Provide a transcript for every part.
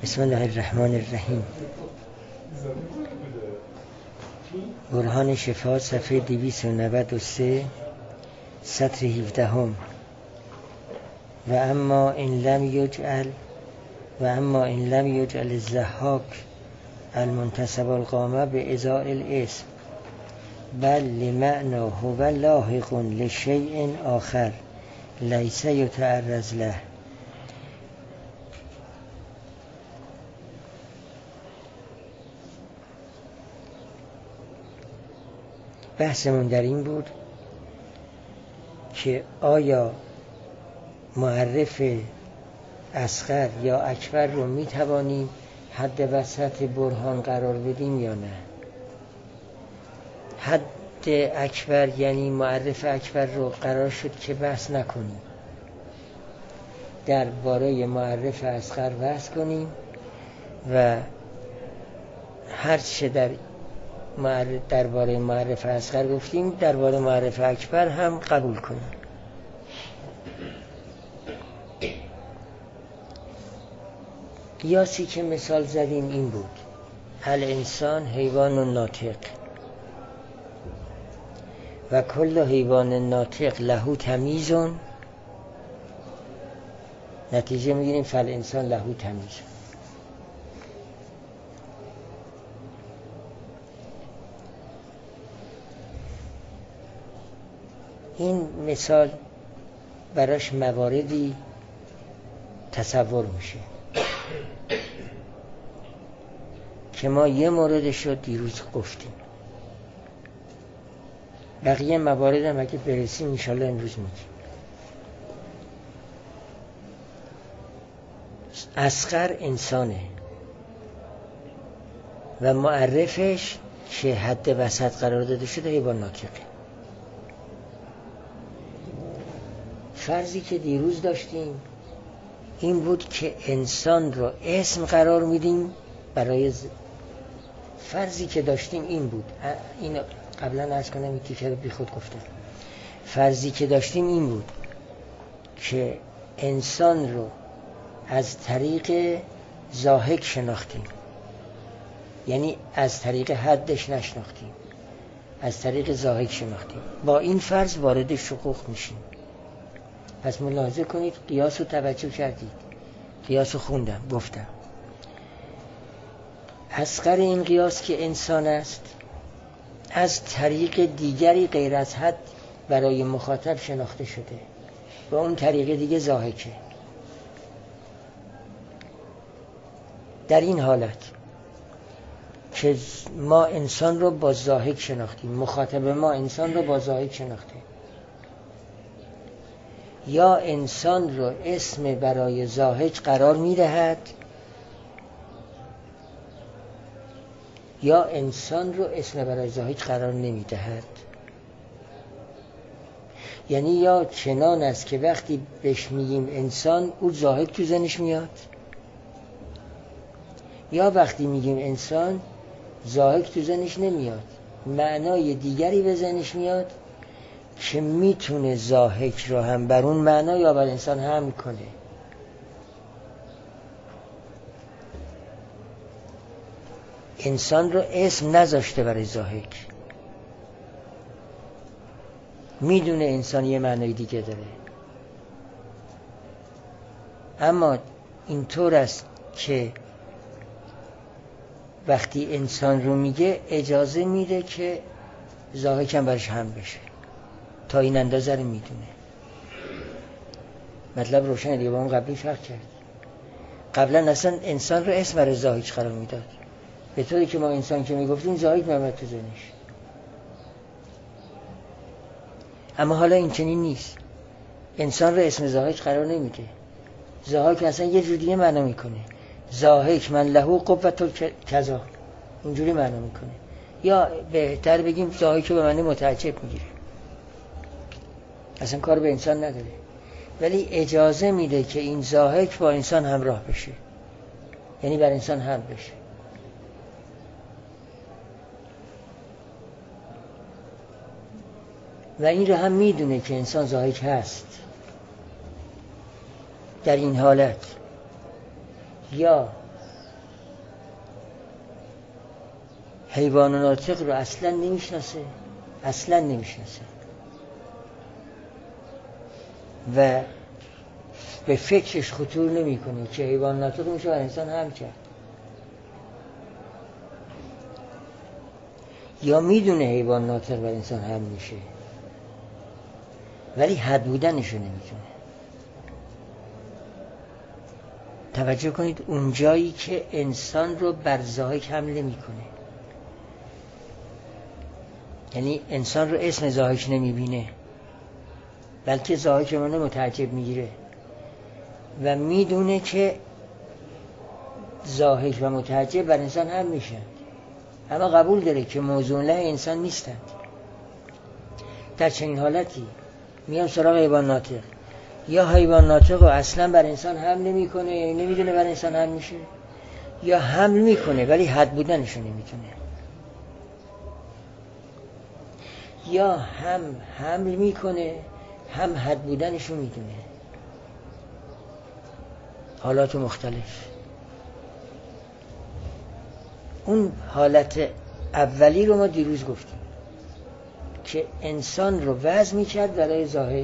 بسم الله الرحمن الرحیم. برهان شفا صفحه 293 سطر 17. و اما این لم یجعل الضحاک المنتسب القامه به ازاء الاسم بل لمعنى هو لاحق لشیء آخر لیس یتعرض له. بحثمون در این بود که آیا معرف اصغر یا اکبر رو می توانیم حد وسط برهان قرار بدیم یا نه. حد اکبر یعنی معرف اکبر رو قرار شد که بحث نکنیم، درباره معرف اصغر بحث کنیم و هر چه درباره معرف اصغر گفتیم درباره معرف اکبر هم قبول کنیم. قیاسی که مثال زدیم این بود: الانسان حیوان ناطق و کل حیوان ناطق له تمیز. نتیجه میگیریم فالانسان له تمیز. این مثال براش مواردی تصور میشه که ما یه موردش رو دیروز گفتیم، بقیه موارد هم اگه برسیم انشالله امروز میگیم. اصغر انسانه و معرفش که حد وسط قرار داده شده حیوان ناطقه. فرضی که دیروز داشتیم این بود که انسان رو اسم قرار میدیم برای فرضی که داشتیم این بود، این قبلا عرض کنم یکی که بی خود گفتم. فرضی که داشتیم این بود که انسان رو از طریق ضاحک شناختیم، یعنی از طریق حدش نشناختیم، از طریق ضاحک شناختیم. با این فرض وارد شقوق میشیم. پس ملاحظه کنید قیاس رو توجه کردید، قیاس رو خوندم گفتم اصغر این قیاس که انسان است از طریق دیگری غیر از حد برای مخاطب شناخته شده و اون طریق دیگه ضاحکه. در این حالت که ما انسان رو با ضاحک شناختیم، مخاطب ما انسان رو با ضاحک شناخته، یا انسان رو اسم برای ضاحک قرار میدهد یا انسان رو اسم برای ضاحک قرار نمیدهد. یعنی یا چنان است که وقتی بهش میگیم انسان او ضاحک تو ذهنش میاد، یا وقتی میگیم انسان ضاحک تو ذهنش نمیاد، معنای دیگری به ذهنش میاد که میتونه ضاحک رو هم بر اون معنا یا بر انسان هم کنه. انسان رو اسم نذاشته برای ضاحک، میدونه انسان یه معنای دیگه داره، اما اینطور است که وقتی انسان رو میگه اجازه میده که ضاحک هم برش هم بشه، تا این اندازه رو میدونه. مطلب روشنه دیگه، با اون قبلی فرق کرد. قبلا اصلا انسان رو اسم برای ضاحک قرار میداد، به طوری که ما انسان که میگفتیم ضاحک میامد تو ذهنش. اما حالا این چنین نیست، انسان رو اسم ضاحک قرار نمیده، ضاحک اصلا یه جور دیگه معنا میکنه. ضاحک من له قوت کذا، اونجوری معنا میکنه، یا بهتر بگیم ضاحک به معنی متعجب میگیره، اصلا کار به انسان نداره، ولی اجازه میده که این ضاحک با انسان همراه بشه، یعنی بر انسان هم بشه. و این رو هم میدونه که انسان ضاحک هست. در این حالت یا حیوان ناطق رو اصلا نمیشناسه و به فکرش خطور نمیکنه که حیوان ناطق میشه بر انسان هم کرد، یا میدونه حیوان ناطق بر انسان هم میشه ولی حد بودنشو نمیتونه. توجه کنید اون جایی که انسان رو بر ضاحک حمله میکنه، یعنی انسان رو اسم ضاحک نمیبینه بلکه ضاحک منو متعجب میگیره و میدونه که ضاحک و متعجب بر انسان هم میشن، اما قبول داره که موضوع له انسان نیستند. در چنین حالتی میام سراغ حیوان ناطق، یا حیوان ناطق رو اصلا بر انسان حمل نمیکنه، یعنی نمیدونه بر انسان حمل میشه، یا حمل میکنه ولی حد بودنشو نمیتونه، یا هم حمل میکنه هم حد بودنشو میدونه. حالات مختلف. اون حالت اولی رو ما دیروز گفتیم که انسان رو وضع میکرد برای ضاحک،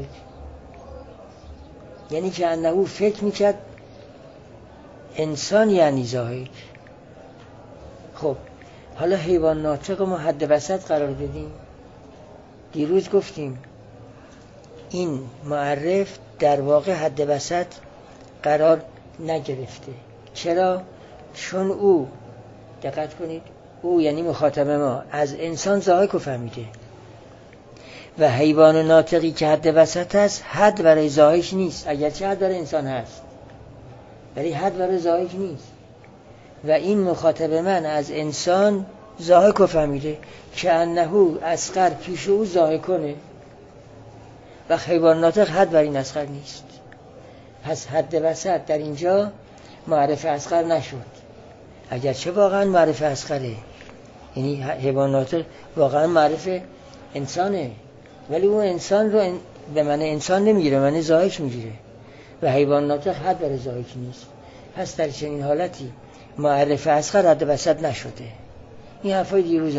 یعنی که انه فکر میکرد انسان یعنی ضاحک. خب حالا حیوان ناطق ما حد وسط قرار دادیم. دیروز گفتیم این معرف در واقع حد وسط قرار نگرفته. چرا؟ چون او، دقت کنید، او یعنی مخاطب ما از انسان ضاحک رو فهمیده و حیوان ناطقی که حد وسط است حد برای ضاحک نیست، اگرچه حد برای انسان هست ولی حد برای ضاحک نیست. و این مخاطب من از انسان ضاحک رو فهمیده که انه اصغر پیش او ضاحکونه و حیوان ناطق حد بر این اصغر نیست. پس حد وسط در اینجا معرف اصغر نشد، اگرچه واقعا معرف اصغره، یعنی حیوان ناطق واقعا معرف انسانه ولی اون انسان رو به معنی انسان نمیگیره، معنی ضاحک میگیره و حیوان ناطق حد بر ضاحک نیست. پس در چنین حالتی معرف اصغر حد وسط نشده. این حرفای دیروز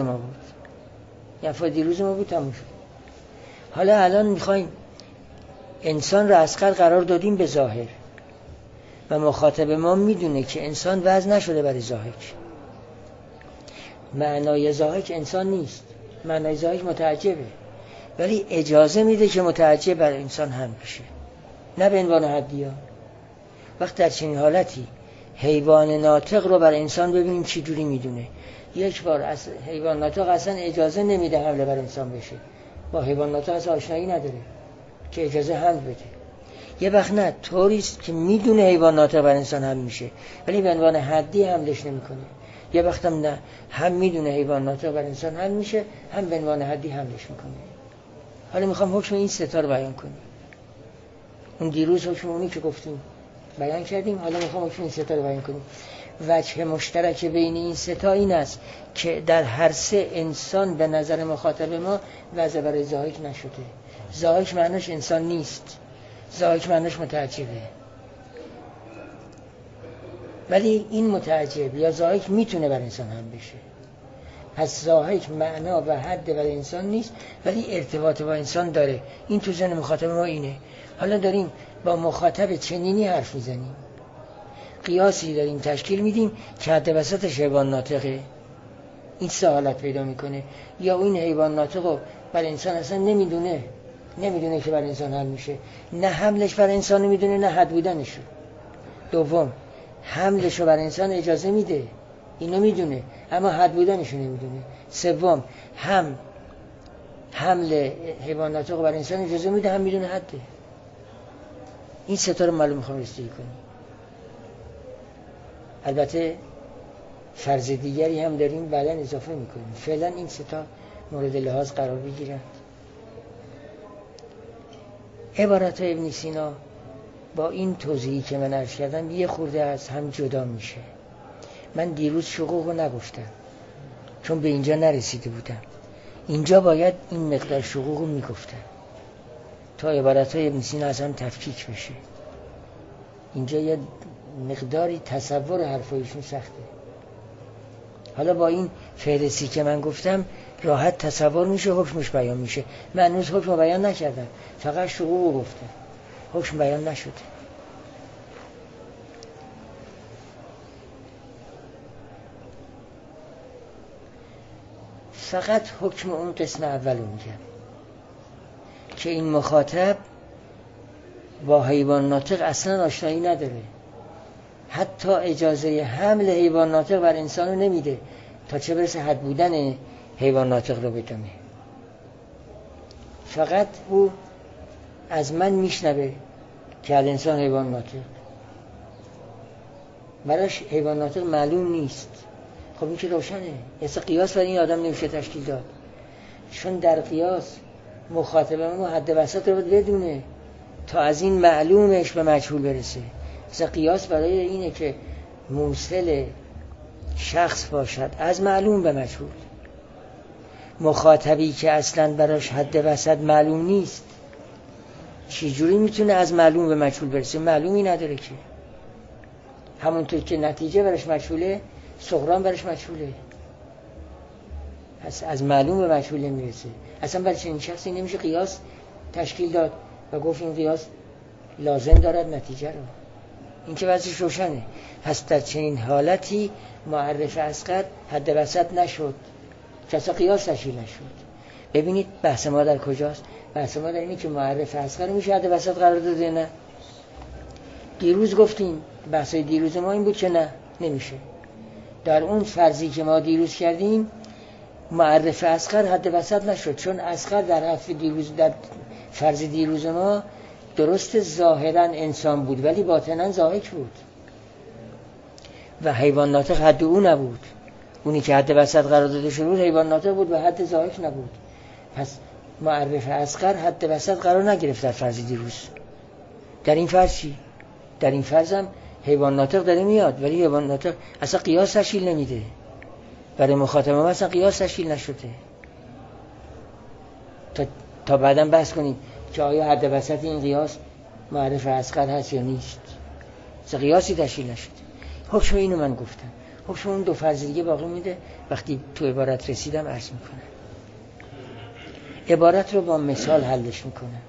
ما بود تموم شد. حالا الان میخوایم انسان رو اصغر قرار دادیم به ظاهر و مخاطب ما میدونه که انسان وضع نشده برای ضاحک. معنای ضاحک انسان نیست، معنای ضاحک متعجبه، ولی اجازه میده که متعجب بر انسان هم بشه، نه به عنوان حدیه. وقت در چنین حالتی حیوان ناطق رو بر انسان ببینیم چی جوری میدونه. یک بار از حیوان ناطق اصلا اجازه نمیده حمله بر انسان بشه، با حیوان ناطق اصلا آشنایی نداره که اجازه حمل بده. یه وقت نه، طوریست که میدونه حیوان ناطق بر انسان هم میشه ولی به عنوان حدی حملش نمیکنه. یه وقت هم نه، هم میدونه حیوان ناطق بر انسان هم میشه هم به عنوان حدی حملش میکنه. حالا میخوام حکم این سه تا رو بیان کنیم. اون دیروز حکم اونی که گفتیم بیان کردیم، حالا میخوام حکم این سه تا رو بیان کنیم. وجه مشترک بین این سه تا این است که در هر سه انسان به نظر مخاطب ما وضع برای ضاحک نشده. ضاحک معنیش انسان نیست، ضاحک معنیش متعجبه، ولی این متعجب یا ضاحک میتونه بر انسان هم بشه. پس ضاحک معنا و حد برای انسان نیست ولی ارتباط با انسان داره. این تو ذهن مخاطب ما اینه. حالا داریم با مخاطب چنینی حرف میزنیم، قیاسی داریم تشکیل میدیم که حد وسطش حیوان ناطقه، این سه حالت پیدا میکنه. یا این حیوان ناطقو بر انسان اصلا نمیدونه که بر انسان حمل میشه، نه حملش بر انسان نمیدونه نه حد بودنشو. دوم، حملشو بر انسان اجازه میده، اینو میدونه اما حد بودنشو نمیدونه. سوم، هم حمل حیوان ناطق بر انسان اجازه میده هم میدونه حده. این سه تا رو معلوم میخوام رسیدگی کنیم. البته فرض دیگری هم داریم بعداً اضافه میکنیم. فعلا این سه تا مورد لحاظ قرار بگیرن. عبارت ابن سینا با این توضیحی که من عرض کردم یه خورده از هم جدا میشه. من دیروز شقوق رو نگفتم چون به اینجا نرسیده بودم. اینجا باید این مقدار شقوق رو میگفتم تا عبارت های ابن سینا از هم تفکیک بشه. اینجا یه مقداری تصور حرفایشون سخته. حالا با این فهرستی که من گفتم راحت تصور میشه، حکمش بیان میشه. من هنوز حکم بیان نکردم، فقط شروع گفتم، حکم بیان نشده. فقط حکم اون قسم اولو میگم که این مخاطب با حیوان ناطق اصلا آشنایی نداره، حتی اجازه حمل حیوان ناطق بر انسانو نمیده، تا چه برسه حد بودن حیوان ناطق رو بدونه. فقط او از من میشنوه که الانسان حیوان ناطق، براش حیوان ناطق معلوم نیست. خب این که روشنه، اصلا قیاس برای این آدم نمیشه تشکیل داد، چون در قیاس مخاطبمون حد وسط رو بدونه تا از این معلومش به مجهول برسه. اصلا قیاس برای اینه که موصل شخص باشد از معلوم به مجهول. مخاطبی که اصلا براش حد وسط معلوم نیست چجوری میتونه از معلوم به مجهول برسه؟ معلومی نداره که. همونطور که نتیجه براش مجهوله، سغران براش مجهوله، پس از معلوم به مجهول نمیرسه. اصلا برای چنین شخصی نمیشه قیاس تشکیل داد و گفت این قیاس لازم دارد نتیجه رو. این که وضعش روشنه. پس در چنین حالتی معرف اصغر حد وسط نشد، کسا قیاس تشکیل نشد. ببینید بحث ما در کجاست؟ بحث ما در اینه که معرف اصغر میشه حد وسط قرار داده؟ نه. دیروز گفتیم، بحثای دیروز ما این بود که نه، نمیشه. در اون فرضی که ما دیروز کردیم معرف اصغر حد وسط نشد، چون اصغر در فرض دیروز ما درست ظاهرا انسان بود ولی باطنا ضاحک بود و حیوان ناطق حد او نبود. اونی که حد وسط قرار داده شده بود حیوان ناطق بود و حد ضاحک نبود. پس معرف اصغر حد وسط قرار نگرفت در فرض دیروز. در این فرض چی؟ در این فرض هم حیوان ناطق داره میاد ولی حیوان ناطق اصلا قیاس تشکیل نمیده، برای مخاطب ما اصلا قیاس تشکیل نشده. تا بعداً بحث کنیم که آیا حد وسط این قیاس معرف اصغر هست یا نیست. اصلا قیاسی تشکیل نشده. حکم اینو من گفتم. حکم اون دو فرض دیگه باقی میده. وقتی تو عبارت رسیدم عرض میکنم. عبارت رو با مثال حلش میکنم،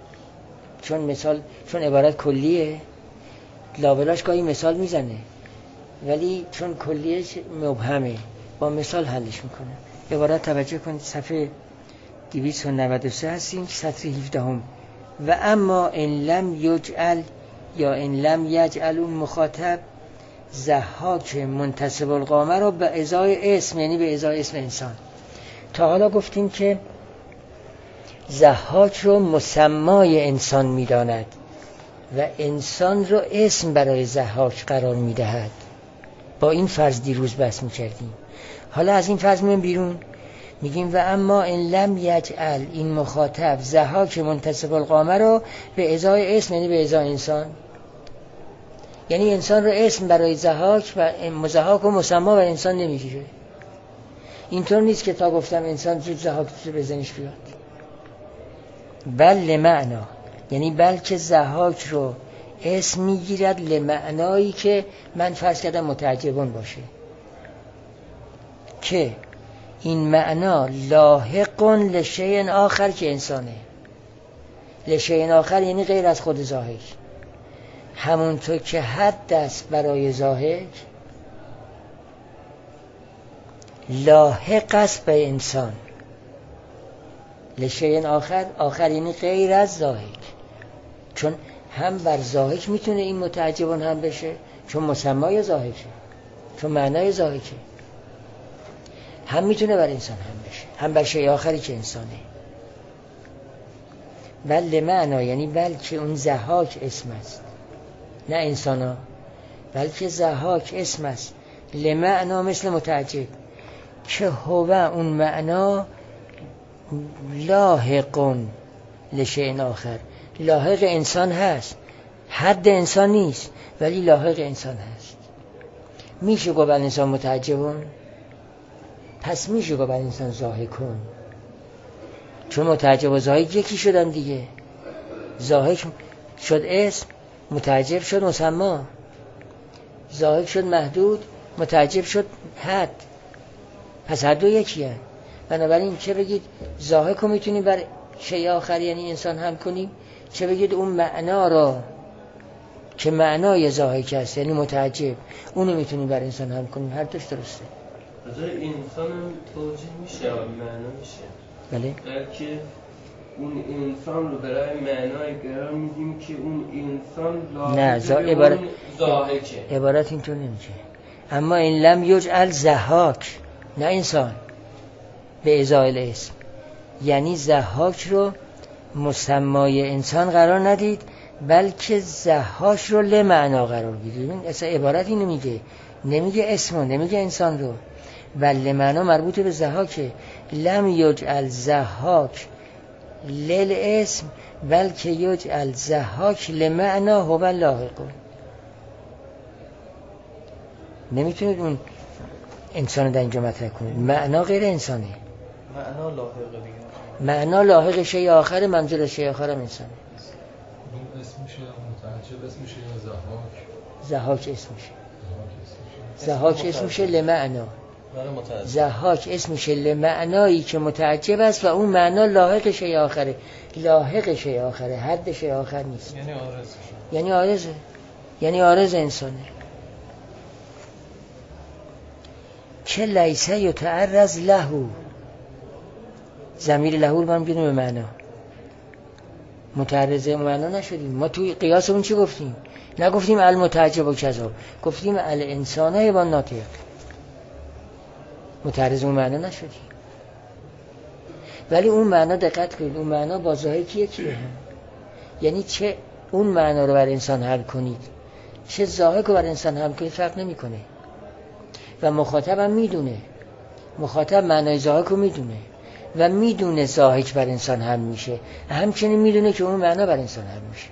چون عبارت کلیه لابلاش گاهی مثال میزنه ولی چون کلیه مبهمه با مثال حلش میکنم. عبارت توجه کنید، صفحه 293 هستیم، سطر 17 هم. و اما ان لم یجعل یا ان لم یجعل اون مخاطب ضحاک منتصب القامه رو به ازای اسم، یعنی به ازای اسم انسان. تا حالا گفتیم که ضحاک رو مسمای انسان میداند و انسان رو اسم برای ضحاک قرار میدهد. با این فرض دیروز بحث میکردیم. حالا از این فرض میان بیرون، میگیم و اما ان لم یجعل این مخاطب ضحاک منتصب القامه رو به ازای اسم، یعنی به ازای انسان، یعنی انسان رو اسم برای ضحاک و ضحاک و مسما و انسان نمیگیره. اینطور نیست که تا گفتم انسان زود ضحاک رو بزنش بیاد. بل لمعنا، یعنی بلکه ضحاک رو اسم میگیرد لمعنایی که من فرض کردم متعجبون باشه، که این معنا لاحق لشیء آخر که انسانه. لشیء آخر یعنی غیر از خود ضاحک. همونطور که حد است برای ضاحک لاحق است به انسان. لشیء آخر یعنی غیر از ضاحک، چون هم بر ضاحک میتونه این متعجبون هم بشه، چون مسمای ضاحکه، چون معنای ضاحکه. هم میتونه بر انسان هم بشه، هم بر شیء آخری که انسانه. بل معنا یعنی بلکه اون ضحاک اسم است، نه انسانا، بلکه ضحاک اسم است. لمعنا مثل متعجب، که هو اون معنا لاحق لشیء آخر، لاحق انسان هست، حد انسان نیست ولی لاحق انسان هست. میشه گفت انسان متعجبون، پس میشه گفت انسان ضاحکون، چون متعجب و ضاحک یکی شدن دیگه. ضاحک شد اسم، متعجب شد مسما. ضاحک شد محدود، متعجب شد حد. پس هر دو یکیه. بنابراین چه بگید ضاحک رو میتونیم بر شیء آخر یعنی انسان هم کنیم، چه بگید اون معنا را که معنای ضاحک است یعنی متعجب اونو میتونیم بر انسان هم کنیم. هر دوش درسته. از انسان هم توجیه میشه معنا میشه. بله. که اون انسان رو برای معنای قرار میدیم که اون انسان نه ضاحکه. عبارت اینطور نمیشه. اما این لم یجعل ضحاک، نه انسان به ازای الاسم، یعنی ضحاک رو مسمای انسان قرار ندید بلکه ضحاک رو لمعنا قرار بدید. اصلا عبارت اینو میگه، نمیگه اسمو، نمیگه انسان رو، بل معنا مربوط به ضحاکه. لم یجعل ضحاک للاسم بلکه یجعل ضحاک لمعنا هو لاحق. نمیتونید اون انسان در اینجا مطرح کنید، معنا غیر انسانه. معنا لاحق دیگه، معنا لاحق شیء آخر، منظور شیء آخر هم انسانه. اون اسم میشه متعجب، اسم میشه یا ضحاک اسم میشه. ضحاک اسم میشه لمعنا. ضحاک اسم میشه لمعنایی که متعجب است و اون معنا لاحق شیء آخره. لاحق شیء آخره، حد شیء آخر نیست. یعنی عارضه، یعنی عارض انسانه. که لیسه یتعرض لهو، ضمیر لهو رو من بیدیم به معنا، متعرض معنا نشدیم. ما توی قیاسمون چی گفتیم؟ نگفتیم المتعجب و کذا، گفتیم الانسان حیوان ناطق. متعرض اون معنا نشدیم. ولی اون معنا دقت کنید، اون معنا با ضاحک یکیه. یعنی چه اون معنا رو بر انسان حل کنید چه ضاحک رو بر انسان حل کنید فرق نمیکنه. و مخاطب هم میدونه، مخاطب معنای ضاحک رو میدونه و میدونه ضاحک بر انسان حل میشه، همچنین میدونه که اون معنا بر انسان حل میشه.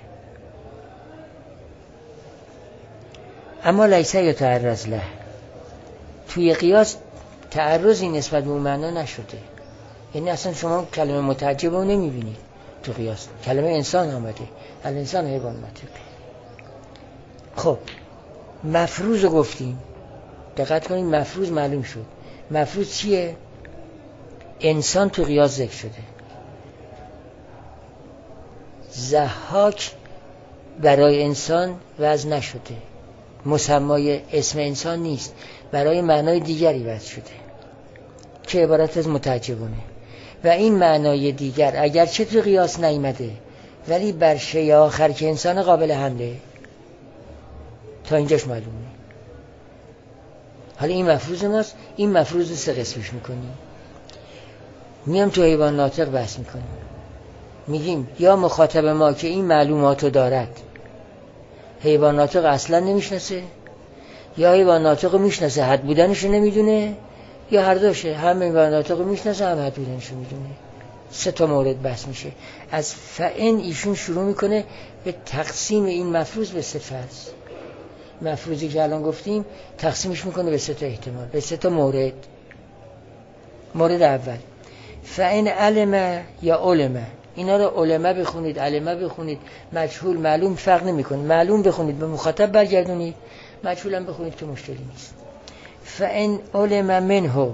اما لیسه یتعرض له، توی قیاس تعرضی نسبت به اون معنا نشده. یعنی اصلا شما کلمه متعجب رو نمیبینید تو قیاس، کلمه انسان آمده، الانسان حیوان ناطقه. خب مفروض رو گفتیم، دقت کنید مفروض معلوم شد. مفروض چیه؟ انسان تو قیاس ذکر شده، ضحاک برای انسان وضع نشده، مسمای اسم انسان نیست، برای معنای دیگری وضع شده که عبارت از متعجبونه. و این معنای دیگر اگرچه تو قیاس نیامده ولی بر شیء آخر که انسان قابل حمله. تا اینجاش معلومه. حالا این مفروض ماست، این مفروض 3 قسمش میکنیم. میام تو حیوان ناطق بحث میکنیم، میگیم یا مخاطب ما که این معلوماتو دارد حیوان ناطق اصلا نمیشناسه، یا حیوان ناطق میشناسه حد بودنشو نمیدونه، یا هر دوشه، هم حیوان ناطق میشناسه هم حد بودنشو میدونه. 3 تا مورد بحث میشه. از فعن ایشون شروع میکنه به تقسیم این مفروض به 3 فرض. مفروضی که الان گفتیم تقسیمش میکنه به 3 تا احتمال، به 3 تا مورد. مورد اول فعن علم یا علم، اینا رو علمه بخونید، علمه بخونید، مجهول معلوم فرق نمیکنه. معلوم بخونید به مخاطب برگردونید، مجهول هم بخونید که مشکلی نیست. فعن علم منه،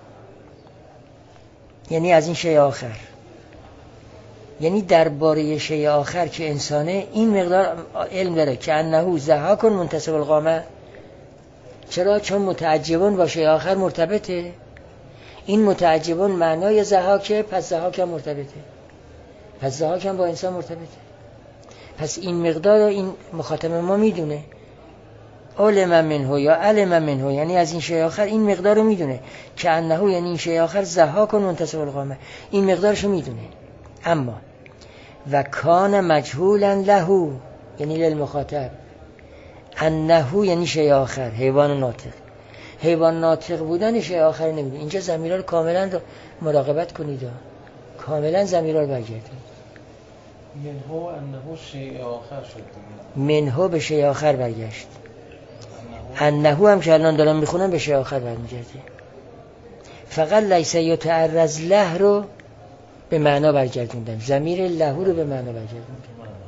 یعنی از این شیء آخر، یعنی درباره شیء آخر که انسانه این مقدار علم داره که انه ضحاک منتصب القامه. چرا؟ چون متعجبون با شیء آخر مرتبطه. این متعجبون معنای ضحاکه، پس ضحاک هم مرتبطه، پس ضحاک هم با انسان مرتبطه. پس این مقدار رو این مخاطب ما میدونه. علم منه یا علم منه، یعنی از این شیء آخر این مقدار رو میدونه که انه، یعنی این شیء آخر ضحاک منتصب القامه، این مقدارشو میدونه. اما و کان مجهولا له، یعنی للمخاطب، انه یعنی شیء آخر حیوان ناطق، حیوان ناطق بودن شیء آخر نمیدونه. اینجا ضمیرها رو کاملا مراقبت کنید، کاملا ضمیرها رو برگردید. منه انه شیء آخر شد، منه به شیء آخر برگشت، انه هم که الان دارم میخونم به شیء آخر برمیگرده. فقط لیسه یتعرض له رو به معنا برگردوندم، ضمیر له رو به معنا برگردوندم،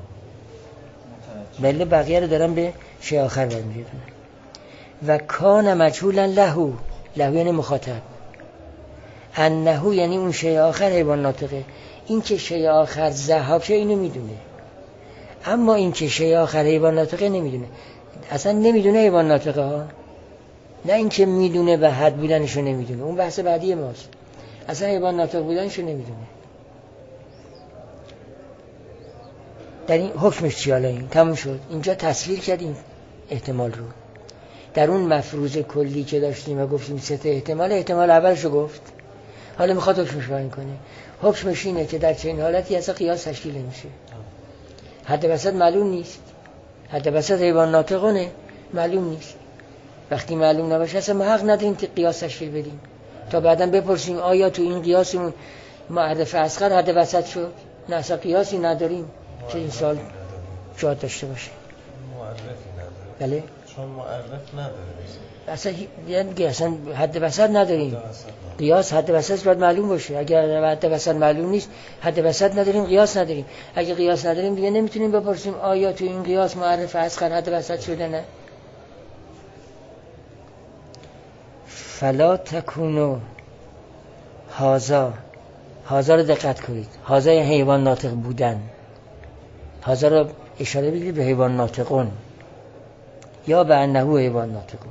بله بقیه رو دارم به شیء آخر برمیگردونم. و کان مجهولا له، له یعنی مخاطب، انه یعنی اون شیء آخر حیوان ناطقه. این که شیء آخر ذهاب شه اینو میدونه، اما این که شیء آخر حیوان ناطقه نمیدونه. اصلا نمیدونه حیوان ناطقه ها، نه این که میدونه و حد بودنشو نمیدونه، اون بحث بعدی ماست. اصلا حیوان ناطق بودنشو نمیدونه. در این حکمش چی؟ حالا این تموم شد. اینجا تصویر کردیم احتمال رو در اون مفروض کلی که داشتیم و گفتیم سه تا احتمال. احتمال اولشو گفت، حالا میخواد حکمش بیان کنه. حکمش اینه که در چنین حالتی اصلا قیاس تشکیل نمیشه. حد وسط معلوم نیست، حد وسط حیوان ناطقونه معلوم نیست. وقتی معلوم نباشه اصلا ما حق نداریم که قیاس تشکیل بدیم تا بعداً بپرسیم آیا تو این قیاسمون معرف اصغر حد وسط شد؟ نه، اصلا قیاسی نداریم که این سال جهت داشته باشه. معرفی نداره. بله؟ چون معرف نداره اصلا حد وسط نداریم. قیاس حد وسط باید معلوم باشه. اگر حد وسط معلوم نیست، حد وسط نداریم، قیاس نداریم. اگه قیاس نداریم دیگه نمیتونیم بپرسیم آیا تو این قیاس معرف اصغر حد وسط شده؟ نه. فلا تکونو هازا رو دقت کنید. هازا یعنی حیوان ناطق بودن. هازا رو اشاره بگیرید به حیوان ناطقون یا به انهو حیوان ناطقون.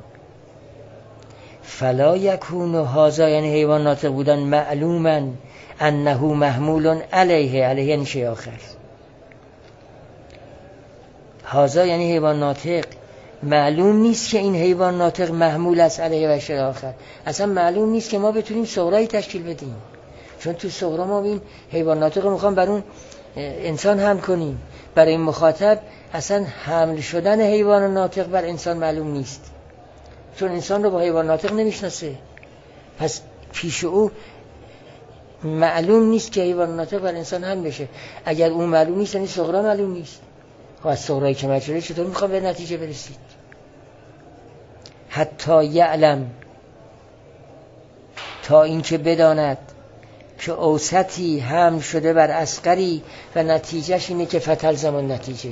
فلا یکونو هازا یعنی حیوان ناطق بودن معلوما انهو محمول علیه یعنی شیء آخر. هازا یعنی حیوان ناطق معلوم نیست که این حیوان ناطق محمول است علیه و شیء آخر. اصلا معلوم نیست که ما بتونیم صغرایی تشکیل بدیم، چون تو صغرا ما این حیوان ناطق رو میخوام بر اون انسان هم کنیم. برای این مخاطب اصلا حمل شدن حیوان ناطق بر انسان معلوم نیست، چون انسان رو با حیوان ناطق نمیشناسه. پس پیش او معلوم نیست که حیوان ناطق بر انسان هم بشه. اگر اون معلوم نیست یعنی صغرا معلوم نیست. خب از صغرایی که مجهوله چطور میخوام به نتیجه برسید؟ حتی یعلم تا اینکه بداند که اوسطی حمل شده بر اصغری و نتیجهش اینه که فتل زمان نتیجه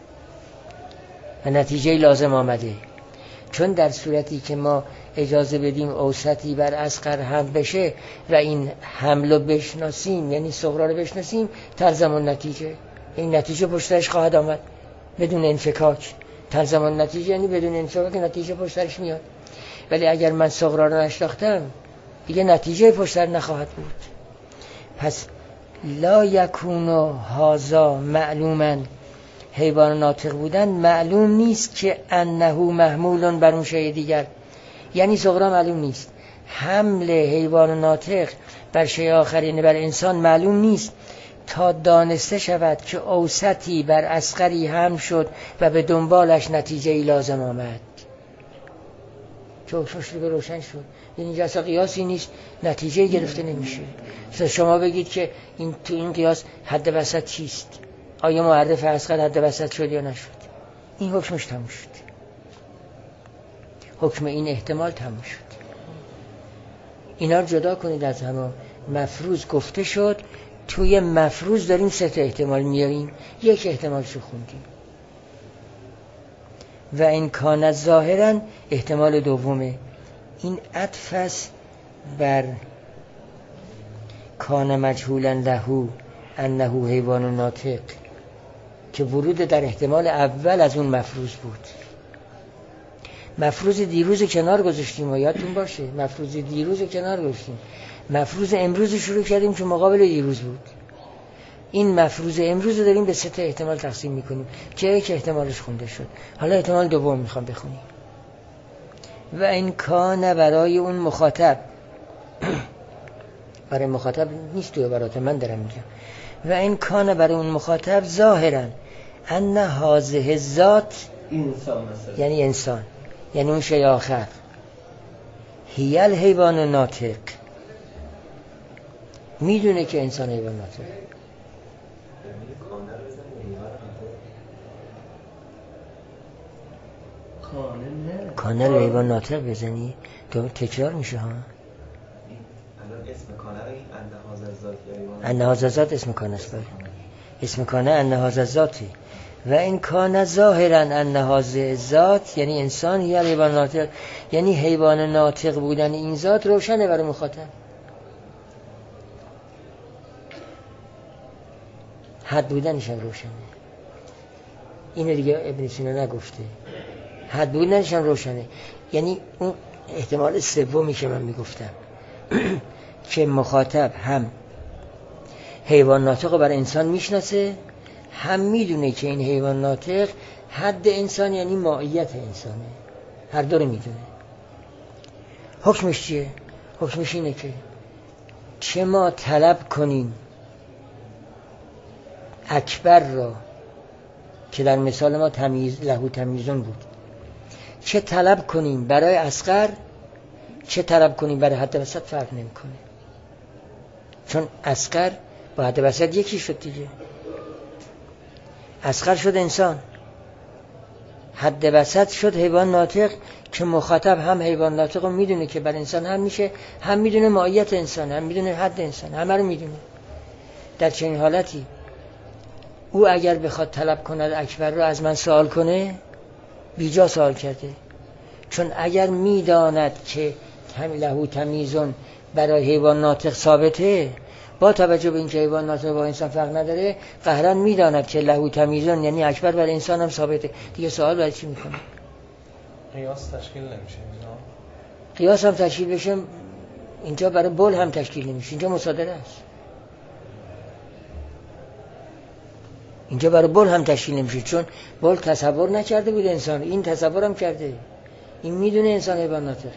و نتیجه لازم آمده. چون در صورتی که ما اجازه بدیم اوسطی بر اصغر حمل بشه و این حمل رو بشناسیم، یعنی صغرا رو بشناسیم، تلزمان نتیجه، این نتیجه پشترش خواهد آمد بدون انفکاک. تلزمان نتیجه یعنی بدون انفکاک نتیجه پشترش میاد. ولی اگر من صغرا رو نشناختم دیگه نتیجه پشتر نخواهد بود. پس لا یکونو هازا معلوما حیوان ناطق بودن معلوم نیست که انه محمولون بر اون شیء دیگر، یعنی صغرا معلوم نیست. حمل حیوان ناطق بر شیء آخر یعنی بر انسان معلوم نیست تا دانسته شود که اوسطی بر اصغری حمل شد و به دنبالش نتیجه لازم آمد. چون به روشن شد، یعنی اینجا اصلا قیاسی نیست، نتیجه گرفته نمیشه. شما بگید که این تو این قیاس حد وسط چیست؟ آیا معرف اصغر حد وسط شد یا نشد؟ این حکمش تموم شد. حکم این احتمال تموم شد. اینا رو جدا کنید از هم. مفروض گفته شد، توی مفروض داریم سه تا احتمال میاریم، یک احتمالشو خوندیم. و این کان ظاهرا احتمال دومه. این عطف است بر کان مجهولا لهو انه حیوان ناطق که ورود در احتمال اول از اون مفروض بود. مفروض دیروز کنار گذاشتیم و یادتون باشه مفروض دیروز کنار گذاشتیم. مفروض امروز شروع کردیم که مقابل دیروز بود. این مفروض امروز رو داریم به سه تا احتمال تقسیم میکنیم که یک احتمالش خونده شد. حالا احتمال دوم میخوام بخونیم. و این کان برای اون مخاطب برای مخاطب نیست، توی برات من دارم میگم. و این کان برای اون مخاطب ظاهرا ان هذه ذات انسان مثلا، یعنی انسان، یعنی اون شیء آخر، هی الحیوان ناطق، میدونه که انسان حیوان ناطق. کانه رو حیوان ناطق بزنی تو تکرار میشه ها. اسم کانه رو این انه هذا ذات اسم کانه است. اسم کانه انه هذا ذاتی. و این کانه ظاهرا انه هذا ذات یعنی انسان یا حیوان ناطق، یعنی حیوان ناطق بودن این ذات روشنه برای مخاطب. حد بودنشان روشنه. اینو دیگه ابن سینا نگفته. حد بودنشان روشنه، یعنی اون احتمال سومی که من میگفتم که مخاطب هم حیوان ناطق رو برای انسان میشناسه، هم میدونه که این حیوان ناطق حد انسان یعنی ماهیت انسانه، هر دو رو میدونه. حکمش چیه؟ حکمش اینه که چه ما طلب کنیم اکبر را که در مثال ما لهو تمیزون بود، چه طلب کنیم برای اصغر، چه طلب کنیم برای حد وسط فرق نمیکنه، چون اصغر با حد وسط یکی شد دیگه. اصغر شد انسان، حد وسط شد حیوان ناطق که مخاطب هم حیوان ناطق رو میدونه که بر انسان هم میشه، هم میدونه ماهیت انسان، هم میدونه حد انسان، همه رو میدونه. در چنین حالتی او اگر بخواد طلب کند اکبر رو از من سوال کنه، بیجا سوال کرده، چون اگر میداند که لهو تمیزون برای حیوان ناطق ثابته، با توجه به اینکه حیوان ناطق با انسان فرق نداره، قهرن میداند که لهو تمیزون یعنی اکبر برای انسان هم ثابته، دیگه سوال برای چی میکنه؟ قیاس تشکیل نمیشه. قیاس هم تشکیل بشه، اینجا برای بول هم تشکیل نمیشه، اینجا مصادره است. اینجا برای بول هم تشکیل نمیشه، چون بول تصور نکرده بود انسان، این تصور هم کرده، این میدونه انسان حیوان ناطقه.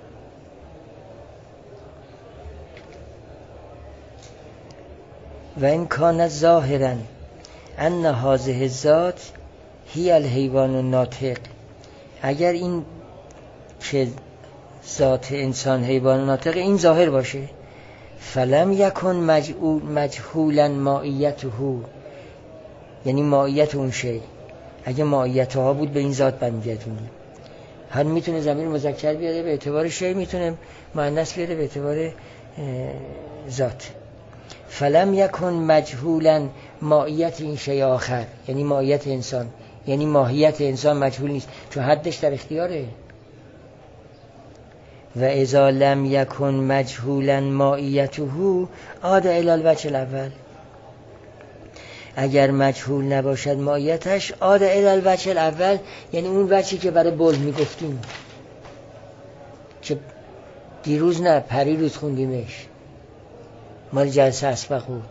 و این کان ظاهرا ان هذه الذات هی الحیوان الناطق، اگر این که ذات انسان حیوان ناطق این ظاهر باشه، فلم یکن مجهولا ماهیته، یعنی ماهیت اون شی، اگه ماهیتها بود به این ذات برمیگردونیم. هر میتونه ضمیر مذکر بیاره به اعتبار شی، میتونه مؤنث بیاره به اعتبار ذات. فلم یکن مجهولا ماهیت این شی آخر، یعنی ماهیت انسان، یعنی ماهیت انسان مجهول نیست، چون حدش در اختیاره. و اذا لم یکن مجهولا ماهیته عاد الی الوجه الاول، اگر مجهول نباشد ماهیتش عاد الی الوجه الاول، یعنی اون وجهی که برای بول میگفتیم، که دیروز نه پریروز خوندیمش، مال جلسه اسبق بود،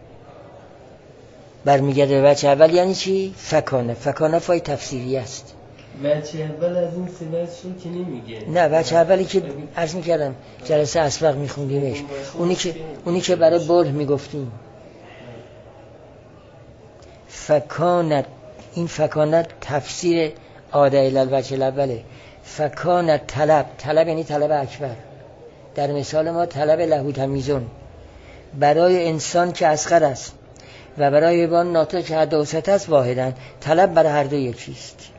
برمیگرده به وجه اول. یعنی چی؟ فکانه فای تفسیری است. وجه اول از این صداشون که نمیگه، نه وجه اولی که عرض میکردم جلسه اسبق میخوندیمش، اونی که برای بول میگفتیم. فکانت، این فکانت تفسیر عاده الی الوجه الاوله. فکانت طلب یعنی طلب اکبر، در مثال ما طلب لهو تمیزون برای انسان که اصغر است و برای حیوان ناطق که حد وسط است واحدن، طلب برای هر دو یکیست.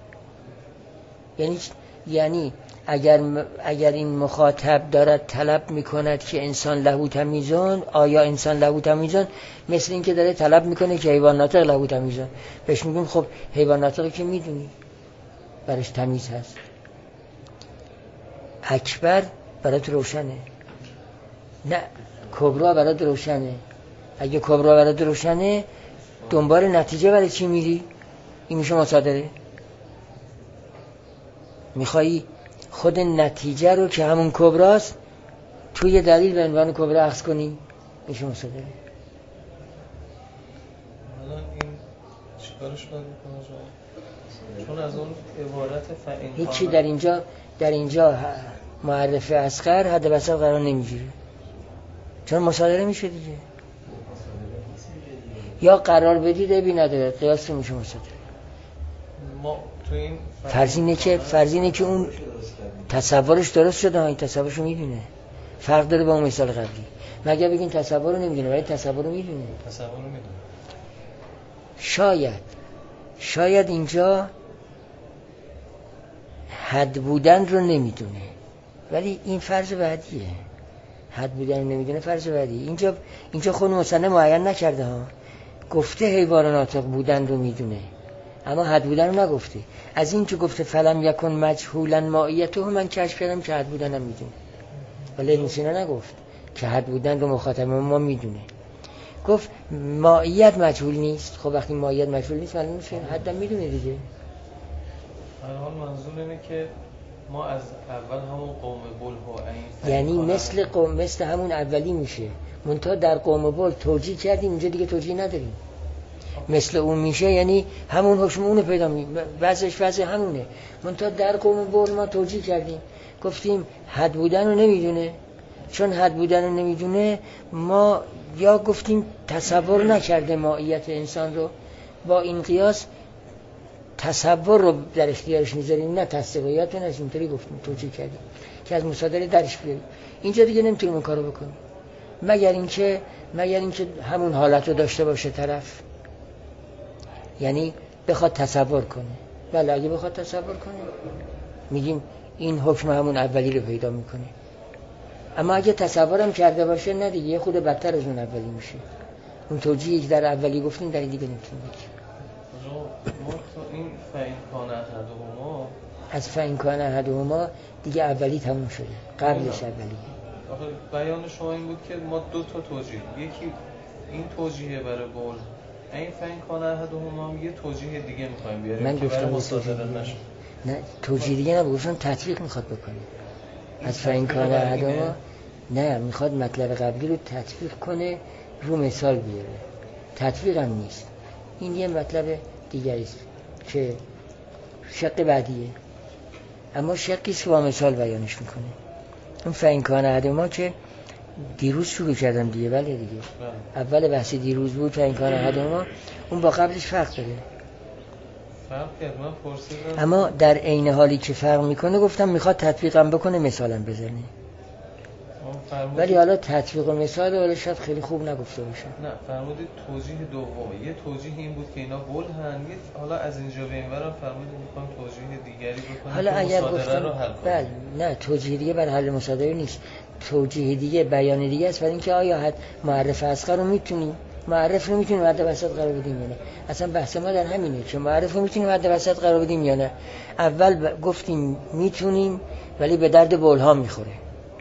یعنی اگر این مخاطب دارد طلب میکند که انسان لهو تمیزون، آیا انسان لهو تمیزون، مثل این که داره طلب میکنه که حیوان ناطق لهو تمیزون، بهش میگیم خب حیوان ناطقی که میدونی برش تمیز هست، اکبر برات روشنه، نه کبرا برات روشنه. اگه کبرا برات روشنه، دنبال نتیجه برای چی میری؟ این میشه مصادره. میخوایی خود نتیجه رو که همون کبراست توی دلیل به عنوان کبرا اخذ کنی، میشه مصادره. الان این چیکارش باید بکنه؟ چون از اون عبارت فعین هیچی در اینجا معرف اصغر حد وسط قرار نمیگیره، چون مصادره میشه دیگه. یا قرار بدید ابی نداره، قیاس میشه مصادره. ما تو این فرض اینه که اون تصورش درست شده، این تصورشو میدونه. فرق داره با اون مثال قبلی. مگه بگین تصور رو نمیدونه، ولی تصور رو میدونه. شاید اینجا حد بودن رو نمیدونه، ولی این فرض بعدیه. حد بودن رو نمیدونه فرض بعدیه. اینجا خود مصنف معین نکرده ها، گفته حیوان ناطق بودن رو میدونه، اما حد بودن رو نگفته. از این که گفته فلم یکن مجهولا ماهیته، من کشف کردم که حد بودن هم میدونه، ولی ابن سینا نگفت که حد بودن رو مخاطب ما میدونه. گفت ماهیت مجهول نیست. خب وقتی ماهیت مجهول نیست معلوم میشه حداً میدونه دیگه. در حال منظور اینه که ما از اول همون قوم بلح و یعنی مثل همون اولی میشه، منتها در قوم بل توجیه کردیم، اینجا دیگه توجیه نداریم. مثل اون میشه یعنی همون حکم اونو پیدا می‌کنیم، وضعش وضع همونه، منتها در قوم بل ما توجیه کردیم، گفتیم حد بودن رو نمیدونه. چون حد بودن رو نمیدونه ما یا گفتیم تصور نکرده ماهیت انسان رو، با این قیاس تصور رو در اختیارش میذاریم، نه تصدیقیت رو نشیم. اینطوری گفتیم توجیه کردیم که از مصادره درش بیاریم. اینجا دیگه نمیتونیم اون کارو بکنیم مگر اینکه همون حالت رو داشته باشه طرف، یعنی بخواد تصور کنه. بله اگه بخواد تصور کنه میگیم این حکم همون اولی رو پیدا میکنه. اما اگه تصورم کرده باشه نه دیگه، یه خود بدتر از اون اولی میشه. اون توجیهی که در اولی گفتیم در این دیگه نمیتونیم بگیم. ما تو این فین کان احدهما، از فین کان احدهما دیگه اولی تموم شده، قبلش اولی. آخه بیان شما این بود که ما دو تا توجیه، یکی این توجیه برای بول، این فین کان احدهما یه توجیه دیگه میخوایم بیاریم. من گفتم مصادره نشه. نه توجیه دیگه نگفتم، تطبیق میخواد بکنه. از فین کان احدهما نه، میخواد مطلب قبلی رو تطبیق کنه، رو مثال بیاره. تطبیق هم نیست، این یه مطلب دیگری است که شق بعدیه، اما شقی است که با مثال بیانش میکنه. اون فین کان احدهما که دیروز شروع کردم دیگه، بله دیگه اول بحث دیروز بود. فین کان احدهما اون با قبلش فرق داره، فرق کرد. من پرسیدم اما در عین حالی که فرق میکنه گفتم میخواد تطبیقم بکنه، مثالم بزنه. ولی حالا تطبیق و مثال ولی شاید خیلی خوب نگفته باشه. نه فرمودید توجیه دوم، یه توجیه این بود که اینا بول هن، حالا از اینجا به این برم فرمودید میخوام توجیه دیگری بکنم حالا که اگر مصادره رو حل کنم. بله نه توجیه دیگه برای حل مصادره نیست، توجیه دیگه بیان دیگه است. برای اینکه آیا حد معرف اصغر رو میتونیم، معرف رو میتونیم حد وسط قرار بدیم یا نه. اصلا بحث ما در همینه که معرف رو میتونیم حد وسط قرار بدیم یا نه. اول گفتیم میتونیم ولی به درد بولها میخوره.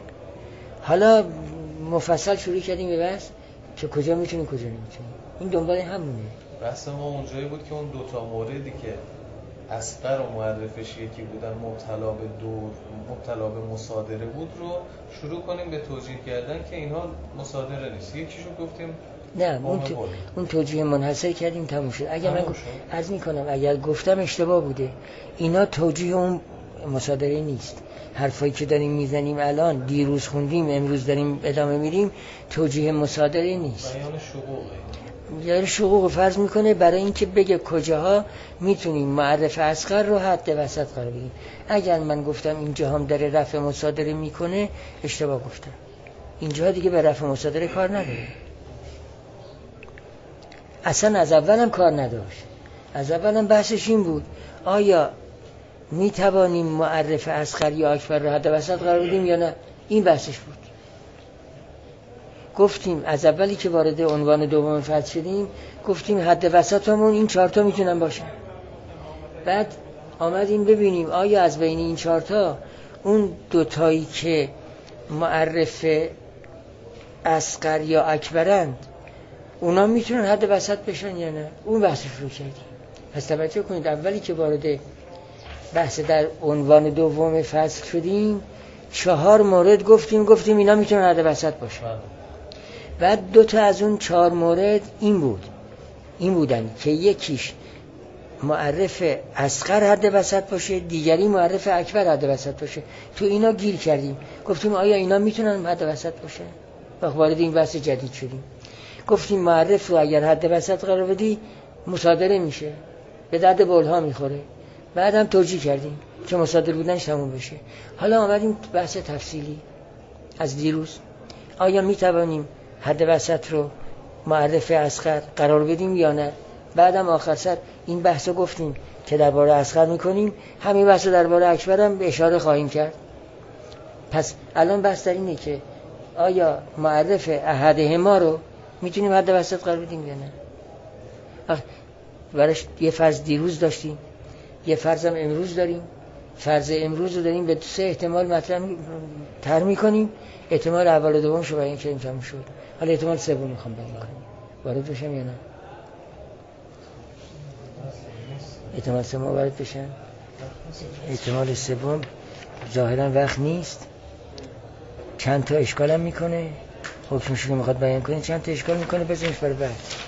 حالا مفصل شروع کردیم به بحث که کجا میتونیم کجا نمیتونیم. این دنبال همونه. بحث ما اونجایی بود که اون دوتا موردی که اصغر و معرفش یکی بودن، مبتلا به دور، مبتلا به مصادره بود رو شروع کنیم به توجیه کردن که اینها مصادره نیست. یکیشو گفتیم نه اون توجیه منحصر کردیم تموم شد. اگر من عرض میکنم اگر گفتم اشتباه بوده، اینا توجیه اون مصادره نیست. حرفایی که داریم میزنیم الان، دیروز خوندیم امروز داریم ادامه میدیم، توجیه مصادره نیست، بیان شقوقه. یعنی شقوق فرض میکنه برای اینکه بگه کجاها میتونیم معرف اصغر رو حد وسط قرار بدیم. اگر من گفتم اینجا هم داره رفع مصادره میکنه اشتباه گفتم. اینجا دیگه به رفع مصادره کار نداره، اصلا از اولم کار نداشت. از اولم بحثش این بود آیا می توانیم معرف اصغر یا اکبر رو حد وسط قرار بدیم یا نه. این بحثش بود. گفتیم از اولی که وارد عنوان دوم فصل شدیم گفتیم حد وسطمون این 4 تا میتونن باشن. بعد آمدیم ببینیم آیا از بین این 4 تا اون 2 تایی که معرف اصغر یا اکبرند اونا میتونن حد وسط بشن یا نه. اون بحثش رو کردیم. پس توجه کنید اولی که وارد بحث در عنوان دوم فصل شدیم 4 مورد گفتیم اینا میتونن حد وسط باشن. بعد 2 تا از اون 4 مورد این بودن که یکیش معرف اصغر حد وسط باشه، دیگری معرف اکبر حد وسط باشه. تو اینا گیر کردیم، گفتیم آیا اینا میتونن حد وسط باشه. وقت وارد این بحث جدید شدیم گفتیم معرف رو اگر حد وسط قرار بدی مصادره میشه، به درد بولها میخوره. بعد هم توجیه کردیم که مصادر بودنش تموم بشه. حالا آمدیم بحث تفصیلی از دیروز، آیا میتوانیم حد وسط رو معرف اصغر قرار بدیم یا نه. بعدم آخر سر این بحث رو گفتیم که درباره اصغر میکنیم، همین بحث رو درباره اکبر هم به اشاره خواهیم کرد. پس الان بحث در اینه که آیا معرف احدهما رو میتونیم حد وسط قرار بدیم یا نه. برش یه فرض دیروز داشتیم، یه فرضم امروز داریم. فرض امروز رو داریم به 3 احتمال مطرح تر میکنیم. احتمال اول و دوم شو بیان کردیم تموم شد. حالا احتمال سوم میخوام بیان کنیم وارد بشم یا نه؟ احتمال سوم وارد بشم. احتمال سوم ظاهرا وقت نیست. چند تا اشکالم میکنه، حکمشو که میخواد بیان کنه چند تا اشکال میکنه، بزنش برای بعد.